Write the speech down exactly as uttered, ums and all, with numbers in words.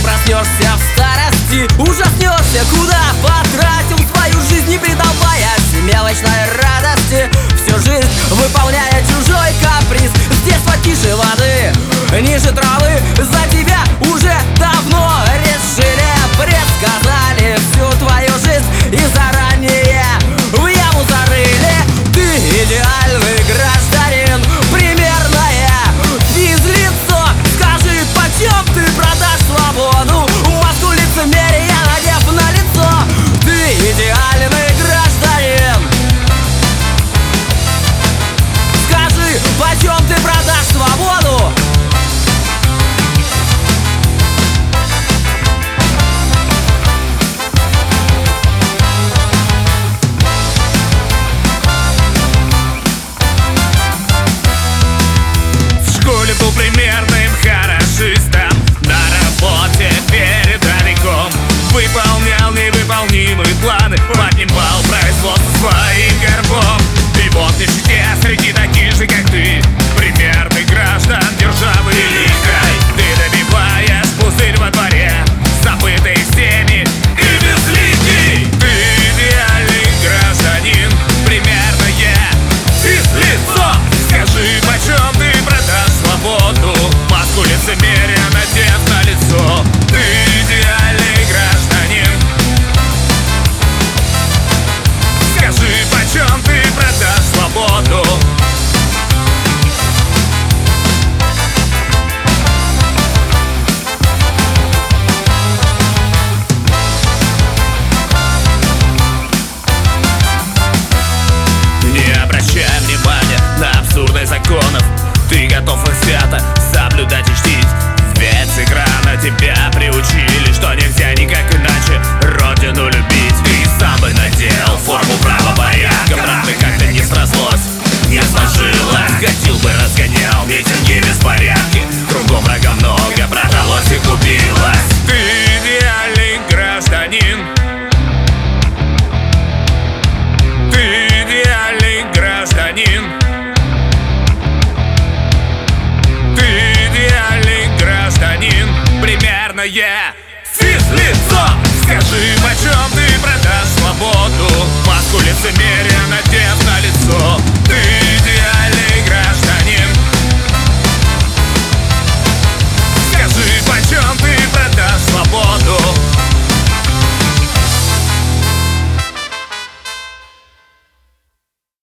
проснешься в старости, ужаснешься, куда потратил свою жизнь, не предаваясь мелочной радости. Всю жизнь выполняя чужой каприз, с детства тише воды, ниже травы. За тебя уже давно решили, предсказали всю твою жизнь и заранее в яму зарыли. Ты идеальный гражданин, примерное физлицо. Скажи, почем ты продашь свободу, маску лицемерия надев на лицо? Ты идеальный гражданин. Скажи, почем ты продашь свободу? Был примерным хорошистом, на работе передовиком, выполнял невыполнимые планы, поднимал производство своим горбом. И вот в нищете среди таких же, как ты, примерных граждан державы великой, ты добиваешь пузырь во дворе, забытый всеми и безликий. Ты идеальный гражданин, примерное физлицо. Скажи, почем ты продашь свободу, маску лицемерия надев на лицо? Ты идеальный гражданин. Скажи, почем ты продашь свободу? Не обращай внимания на абсурдность законов, ты готов их свято соблюдать и чтить. Ведь с экрана тебя приучили, что нельзя никак иначе родину любить. Ты сам бы надел форму правопорядка, брат, как-то не срослось, не сложилось. Хотел бы, разгонял митинги беспорядки, кругом врага много, продалось и купилось. Ты идеальный гражданин. Ты идеальный гражданин. Примерное физлицо. Скажи, почем ты продашь свободу, маску лицемерия надев на лицо? Ты